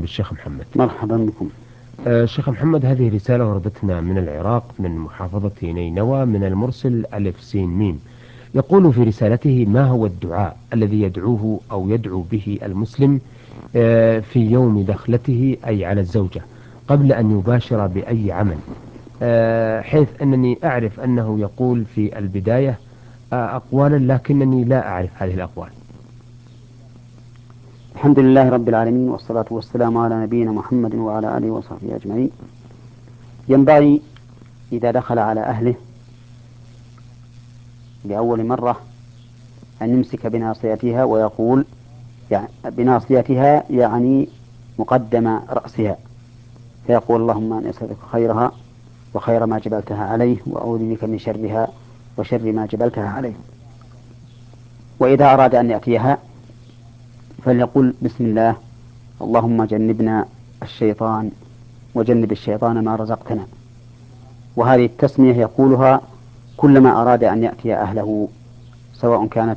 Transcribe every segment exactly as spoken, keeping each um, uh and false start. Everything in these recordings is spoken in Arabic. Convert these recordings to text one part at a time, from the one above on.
بالشيخ محمد. مرحبا بكم. آه، شيخ محمد، هذه رسالة وردتنا من العراق من محافظة نينوى من المرسل ألف سين ميم. يقول في رسالته: ما هو الدعاء الذي يدعوه أو يدعو به المسلم آه، في يوم دخلته أي على الزوجة قبل أن يباشر بأي عمل، آه، حيث أنني أعرف أنه يقول في البداية آه، أقوالا لكنني لا أعرف هذه الأقوال. الحمد لله رب العالمين، والصلاة والسلام على نبينا محمد وعلى آله وصحبه أجمعين. ينبغي إذا دخل على أهله لأول مرة أن يمسك بناصيتها ويقول، يعني بناصيتها يعني مقدم رأسها، فيقول: اللهم أنا أسألك خيرها وخير ما جبلتها عليه، وأعوذ بك من شرها وشر ما جبلتها عليه. وإذا أراد أن يأتيها فليقول: بسم الله، اللهم جنبنا الشيطان وجنب الشيطان ما رزقتنا. وهذه التسمية يقولها كلما أراد أن يأتي أهله، سواء كانت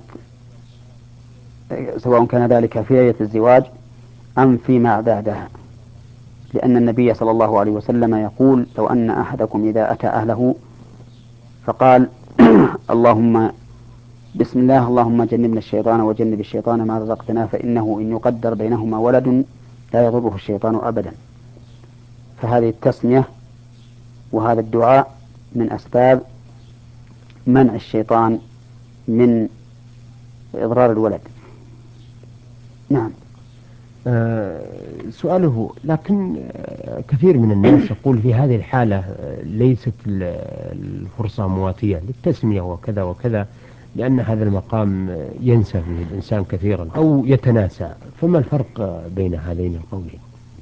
سواء كان ذلك في ليلة الزواج أم فيما بعدها، لأن النبي صلى الله عليه وسلم يقول: لو أن أحدكم إذا أتى أهله فقال: اللهم بسم الله، اللهم جنبنا الشيطان وجنب الشيطان ما رزقتنا، فإنه إن يقدر بينهما ولد لا يضره الشيطان أبدا. فهذه التسمية وهذا الدعاء من أسباب منع الشيطان من إضرار الولد. نعم. آه، سؤاله: لكن آه، كثير من الناس يقول في هذه الحالة آه، ليست ال- الفرصة مواتية للتسمية وكذا وكذا، لأن هذا المقام آه، ينسى فيه الإنسان كثيرا أو يتناسى، فما الفرق آه، بين هذين القولين؟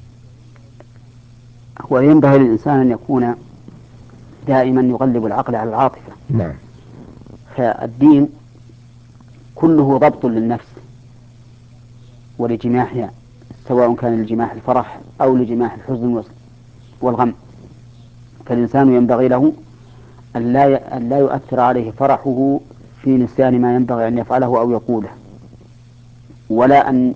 هو ينبغي للإنسان أن يكون دائما يغلب العقل على العاطفة. نعم. فالدين كله ضبط للنفس ولجماحها، سواء كان لجماح الفرح أو لجماح الحزن والغم. فالإنسان ينبغي له أن لا أن لا يؤثر عليه فرحه في نسيان ما ينبغي أن يفعله أو يقوله، ولا أن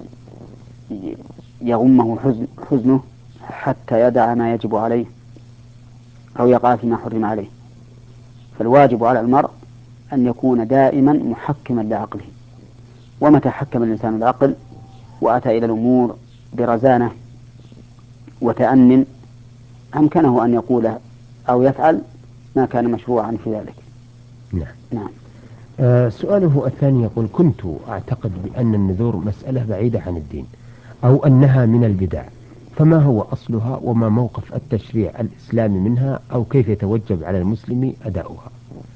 يغمه حزن حزنه حتى يدع ما يجب عليه أو يقع فيما حرم عليه. فالواجب على المرء أن يكون دائما محكما لعقله، ومتى حكم الإنسان العقل وأتى إلى الأمور برزانة وتأن أمكنه أن يقول أو يفعل ما كان مشروعا في ذلك. نعم. نعم. آه، سؤاله الثاني يقول: كنت أعتقد بأن النذور مسألة بعيدة عن الدين أو أنها من البدع، فما هو أصلها وما موقف التشريع الإسلامي منها، أو كيف يتوجب على المسلم أداؤها؟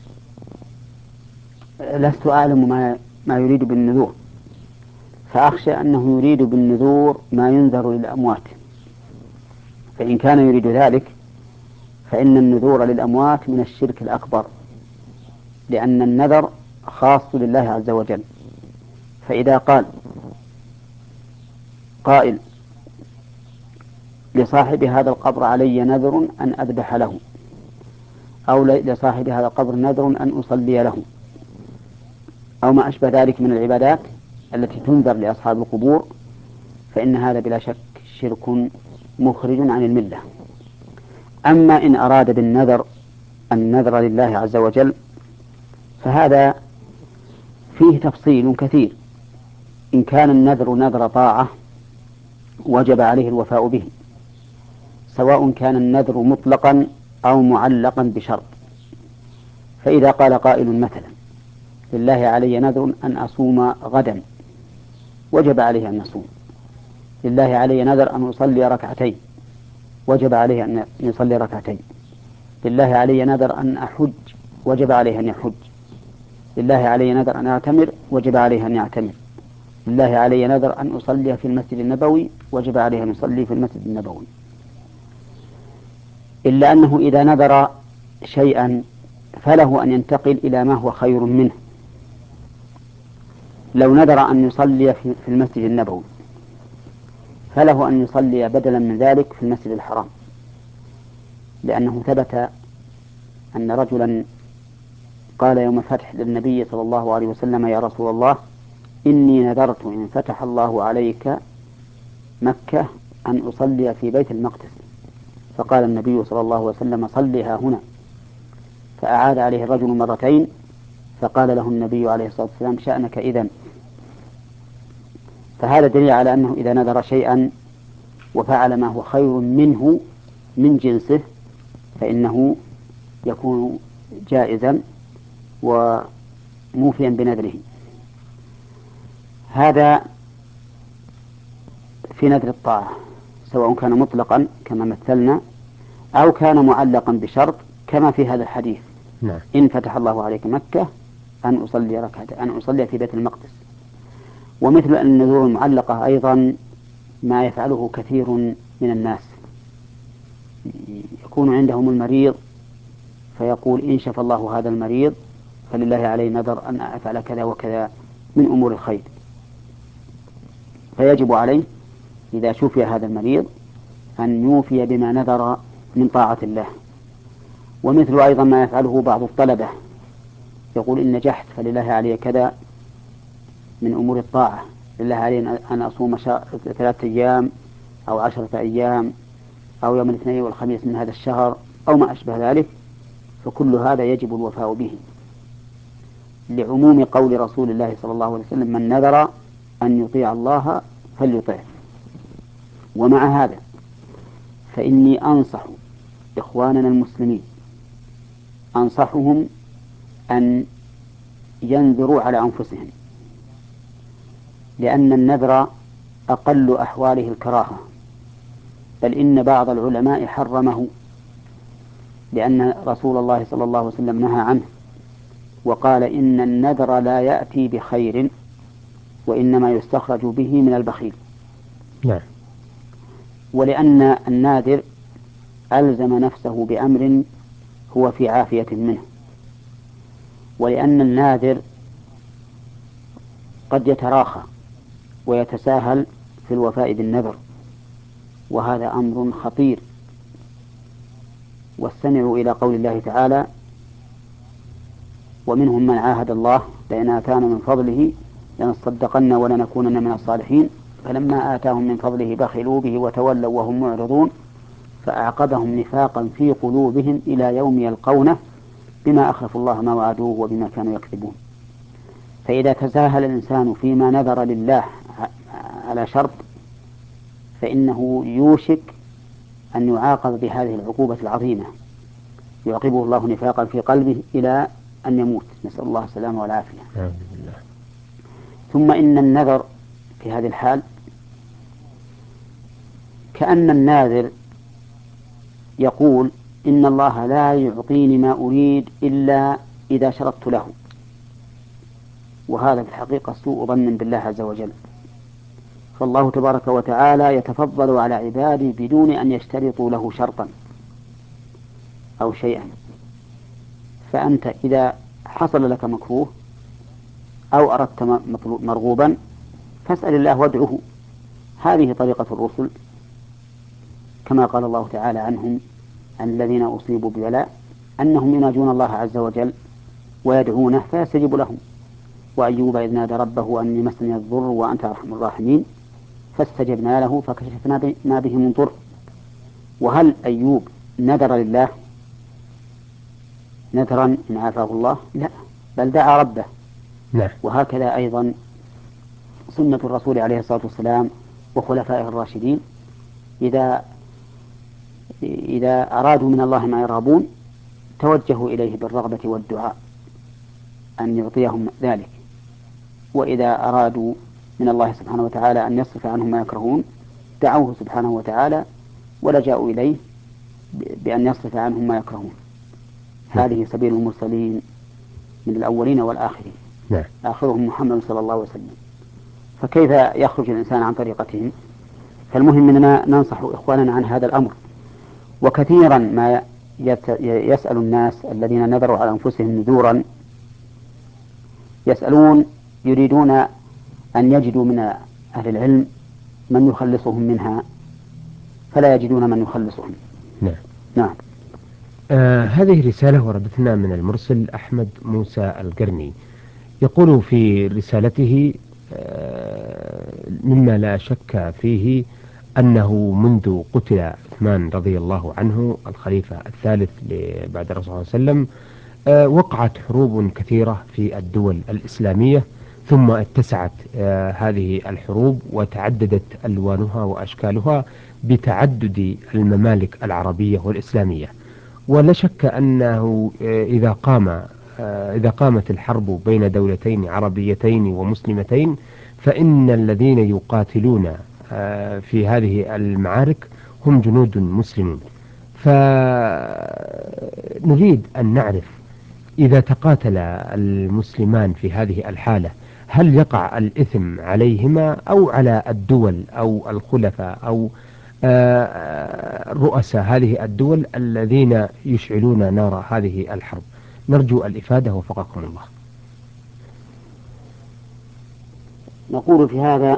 لست أعلم ما ما يريد بالنذور، فأخشى أنه يريد بالنذور ما ينذر للأموات، فإن كان يريد ذلك فإن النذور للأموات من الشرك الأكبر، لأن النذر خاص لله عز وجل. فإذا قال قائل: لصاحب هذا القبر علي نذر أن أذبح له، أو لصاحب هذا القبر نذر أن أصلي له، أو ما أشبه ذلك من العبادات التي تنذر لأصحاب القبور، فإن هذا بلا شك شرك مخرج عن الملة. أما إن أراد بالنذر النذر لله عز وجل فهذا فيه تفصيل كثير. إن كان النذر نذر طاعة وجب عليه الوفاء به، سواء كان النذر مطلقا أو معلقا بشرط. فإذا قال قائل مثلا: لله علي نذر أن أصوم غدا، وجب عليه أن يصوم. لله علي نذر أن أصلي ركعتين، وجب عليه أن يصلي ركعتين. لله علي نذر أن أحج، وجب عليه أن يحج. لله علي نذر أن أعتمر، وجب عليه أن يعتمر. لله علي نذر أن أصلي في المسجد النبوي، وجب عليه أن يصلي في المسجد النبوي. إلا أنه إذا نذر شيئا فله أن ينتقل إلى ما هو خير منه. لو نذر أن يصلي في المسجد النبوي فله أن يصلي بدلا من ذلك في المسجد الحرام، لأنه ثبت أن رجلا قال يوم الفتح للنبي صلى الله عليه وسلم: يا رسول الله، إني نذرت إن فتح الله عليك مكة أن أصلي في بيت المقدس، فقال النبي صلى الله عليه وسلم صلها هنا، فأعاد عليه الرجل مرتين، فقال له النبي عليه الصلاة والسلام شأنك إذن. فهذا دليل على أنه إذا نذر شيئا وفعل ما هو خير منه من جنسه فإنه يكون جائزا وموفيا بنذره. هذا في نذر الطاعة، سواء كان مطلقا كما مثلنا أو كان معلقا بشرط كما في هذا الحديث. نعم. إن فتح الله عليك مكة أن أصلي ركعة أن أصلي في بيت المقدس. ومثل النذور المعلقة أيضا ما يفعله كثير من الناس، يكون عندهم المريض فيقول إن شفى الله هذا المريض فلله علي نذر أن أفعل كذا وكذا من أمور الخير، فيجب عليه إذا شفي هذا المريض أن يوفي بما نذر من طاعة الله. ومثل أيضا ما يفعله بعض الطلبة، يقول إن نجحت فلله علي كذا من أمور الطاعة، لله علي أن أصوم ثلاثة أيام أو عشرة أيام أو يوم الاثنين والخميس من هذا الشهر أو ما أشبه ذلك، فكل هذا يجب الوفاء به لعموم قول رسول الله صلى الله عليه وسلم من نذر أن يطيع الله فليطيع. ومع هذا فإني أنصح إخواننا المسلمين أنصحهم أن ينذروا على أنفسهم، لأن النذر أقل أحواله الكراهة، بل إن بعض العلماء حرمه، لأن رسول الله صلى الله عليه وسلم نهى عنه وقال إن النذر لا يأتي بخير وإنما يستخرج به من البخيل. نعم. ولأن الناذر ألزم نفسه بأمر هو في عافية منه، ولأن الناذر قد يتراخى ويتساهل في الوفاء بالنذر، وهذا أمر خطير. واستمعوا إلى قول الله تعالى ومنهم من عاهد الله لئن آتانا من فضله لنصدقن ولنكونن من الصالحين فلما آتاهم من فضله بخلوا به وتولوا وهم معرضون فأعقبهم نفاقا في قلوبهم إلى يوم يلقونه بما أخلفوا الله ما وعدوه وبما كانوا يكذبون. فإذا تساهل الإنسان فيما نذر لله على شرط فإنه يوشك أن يعاقب بهذه العقوبة العظيمة، يعاقبه الله نفاقا في قلبه إلى أن يموت، نسأل الله السلامة والعافية. ثم إن النذر في هذه الحال كأن الناذر يقول إن الله لا يعطيني ما أريد إلا إذا شرطت له، وهذا في الحقيقة سوء ظن بالله عز وجل. فالله تبارك وتعالى يتفضل على عباده بدون أن يشترطوا له شرطا أو شيئا. فأنت إذا حصل لك مكروه أو أردت مرغوبا فاسأل الله وادعه. هذه طريقة الرسل، كما قال الله تعالى عنهم الذين أصيبوا ببلاء أنهم يناجون الله عز وجل ويدعونه فيستجيب لهم. وأيوب إذ نادى ربه أني مسني الضر وأنت أرحم الراحمين فاستجبنا له فكشفنا ما به من ضر. وهل أيوب نذر لله نذرا إن عافاه الله؟ لا، بل دعا ربه. نعم. وهكذا أيضا سنة الرسول عليه الصلاة والسلام وخلفائه الراشدين إذا إذا أرادوا من الله ما يرغبون توجهوا إليه بالرغبة والدعاء أن يعطيهم ذلك، وإذا أرادوا من الله سبحانه وتعالى أن يصرف عنهم ما يكرهون دعوه سبحانه وتعالى ولجأوا إليه بأن يصرف عنهم ما يكرهون. هذه سبيل المرسلين من الأولين والآخرين. نعم. آخرهم محمد صلى الله عليه وسلم، فكيف يخرج الإنسان عن طريقتهم؟ فالمهم أننا ننصح إخواننا عن هذا الأمر. وكثيرا ما يسأل الناس الذين نذروا على أنفسهم نذورا يسألون يريدون أن يجدوا من أهل العلم من يخلصهم منها فلا يجدون من يخلصهم. نعم. نعم. آه هذه رسالة وردتنا من المرسل أحمد موسى القرني، يقول في رسالته آه مما لا شك فيه أنه منذ قتل عثمان رضي الله عنه الخليفة الثالث بعد الرسول صلى الله عليه وسلم آه، وقعت حروب كثيرة في الدول الإسلامية، ثم اتسعت آه، هذه الحروب وتعددت ألوانها وأشكالها بتعدد الممالك العربية والإسلامية. ولا شك أنه آه، إذا قام آه، إذا قامت الحرب بين دولتين عربيتين ومسلمتين، فإن الذين يقاتلون آه، في هذه المعارك هم جنود مسلمون. فنريد أن نعرف إذا تقاتل المسلمان في هذه الحالة، هل يقع الإثم عليهما أو على الدول أو الخلفاء أو آه، رؤساء هذه الدول الذين يشعلون نار هذه الحرب؟ نرجو الإفادة وفقكم الله. نقول في هذا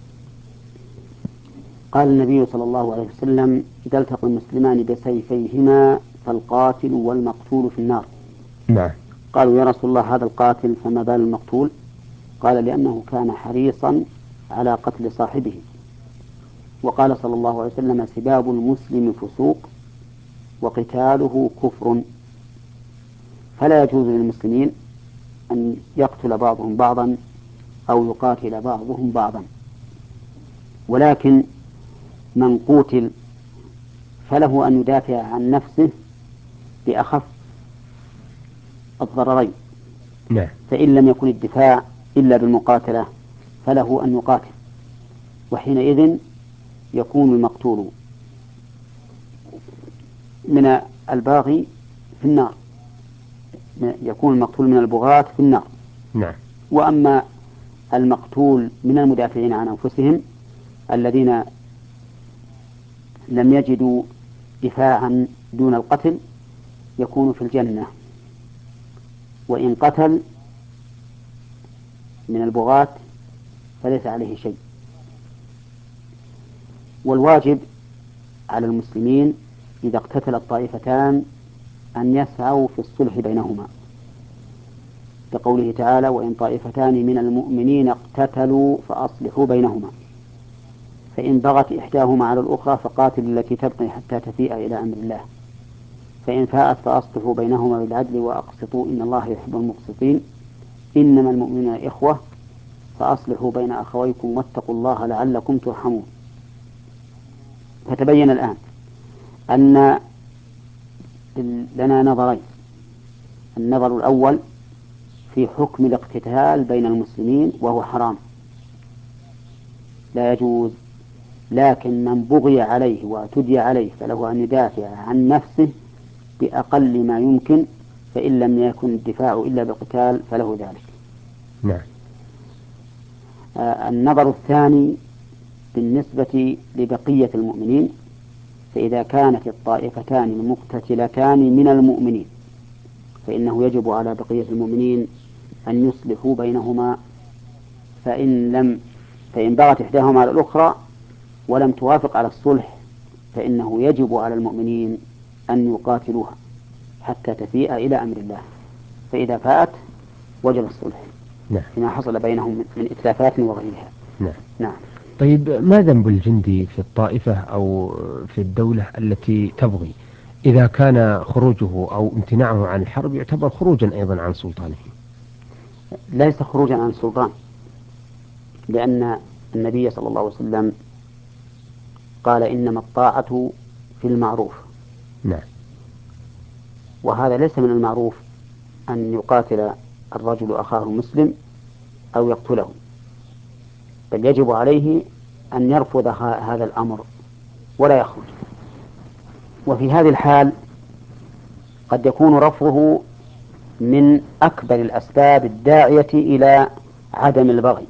قال النبي صلى الله عليه وسلم: إذا التقى المسلمان بسيفيهما فالقاتل والمقتول في النار. نعم. قالوا: يا رسول الله، هذا القاتل فما بال المقتول؟ قال: لأنه كان حريصا على قتل صاحبه. وقال صلى الله عليه وسلم: سباب المسلم فسوق وقتاله كفر. فلا يجوز للمسلمين أن يقتل بعضهم بعضا أو يقاتل بعضهم بعضا، ولكن من قتل فله أن يدافع عن نفسه بأخف الضررين. نعم. فإن لم يكن الدفاع إلا بالمقاتلة فله أن يقاتل، وحينئذ يكون المقتول من الباغي في النار، يكون المقتول من البغاة في النار. نعم. وأما المقتول من المدافعين عن أنفسهم الذين لم يجدوا دفاعا دون القتل يكون في الجنة، وإن قتل من البغاة فليس عليه شيء. والواجب على المسلمين إذا اقتتل الطائفتان أن يسعوا في الصلح بينهما، كقوله تعالى: وإن طائفتان من المؤمنين اقتتلوا فأصلحوا بينهما، فإن بغت إحداهما على الأخرى فقاتل التي تبغي حتى تفيء إلى أمر الله، فإن فاءت فأصلحوا بينهما بالعدل وأقسطوا إن الله يحب المقسطين، إنما المؤمنون إخوة فأصلحوا بين أخويكم واتقوا الله لعلكم ترحمون. فتبين الآن أن لنا نظرين: النظر الأول في حكم الاقتتال بين المسلمين وهو حرام لا يجوز، لكن من بغي عليه واعتدي عليه فله أن يدافع عن نفسه بأقل ما يمكن، فإن لم يكن الدفاع إلا بالقتال فله ذلك. نعم. آه النظر الثاني بالنسبة لبقية المؤمنين، فإذا كانت الطائفتان المقتتلتان من المؤمنين فإنه يجب على بقية المؤمنين أن يصلحوا بينهما، فإن لم فإن بغت إحداهما على الأخرى ولم توافق على الصلح فإنه يجب على المؤمنين أن يقاتلوها حتى تفيء إلى أمر الله، فإذا فاءت وجب الصلح. نعم. فيما حصل بينهم من إتلافات وغيرها. نعم. نعم. طيب، ما ذنب الجندي في الطائفة أو في الدولة التي تبغي إذا كان خروجه أو امتناعه عن الحرب يعتبر خروجا أيضا عن سلطانه؟ ليس خروجا عن السلطان، لأن النبي صلى الله عليه وسلم قال: إنما الطاعة في المعروف. نعم. وهذا ليس من المعروف أن يقاتل الرجل أخاه المسلم أو يقتله، بل يجب عليه أن يرفض هذا الأمر ولا يخرج. وفي هذه الحال قد يكون رفضه من أكبر الأسباب الداعية إلى عدم البغي،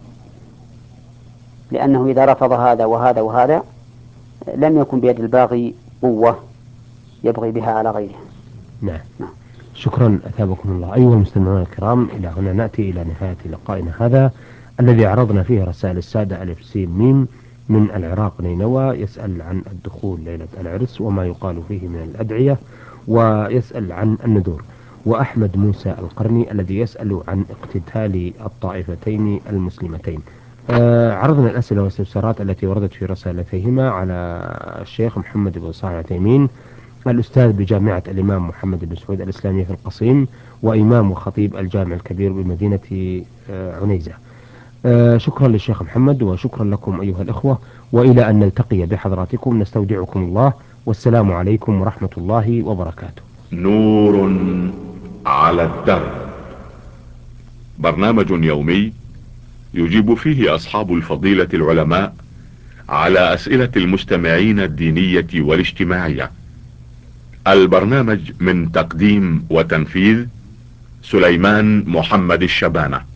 لأنه إذا رفض هذا وهذا وهذا لم يكن بيد الباغي قوة يبغي بها على غيره. نعم. نعم. شكرا، أثابكم الله. أيها المستمعون الكرام، إلى هنا نأتي إلى نهاية لقائنا هذا الذي عرضنا فيه رسائل السادة ألف سين ميم من العراق نينوى، يسأل عن الدخول ليلة العرس وما يقال فيه من الأدعية، ويسأل عن النذور، وأحمد موسى القرني الذي يسأل عن اقتتال الطائفتين المسلمتين. آه، عرضنا الأسئلة والاستفسارات التي وردت في رسالتيهما على الشيخ محمد بن صالح العثيمين، الأستاذ بجامعة الإمام محمد بن سعود الإسلامية في القصيم، وإمام وخطيب الجامع الكبير بمدينة آه، عنيزة. آه، شكرا للشيخ محمد وشكرا لكم أيها الإخوة، وإلى أن نلتقي بحضراتكم نستودعكم الله، والسلام عليكم ورحمة الله وبركاته. نور على الدرب، برنامج يومي يجيب فيه أصحاب الفضيلة العلماء على أسئلة المستمعين الدينية والاجتماعية. البرنامج من تقديم وتنفيذ سليمان محمد الشبانة.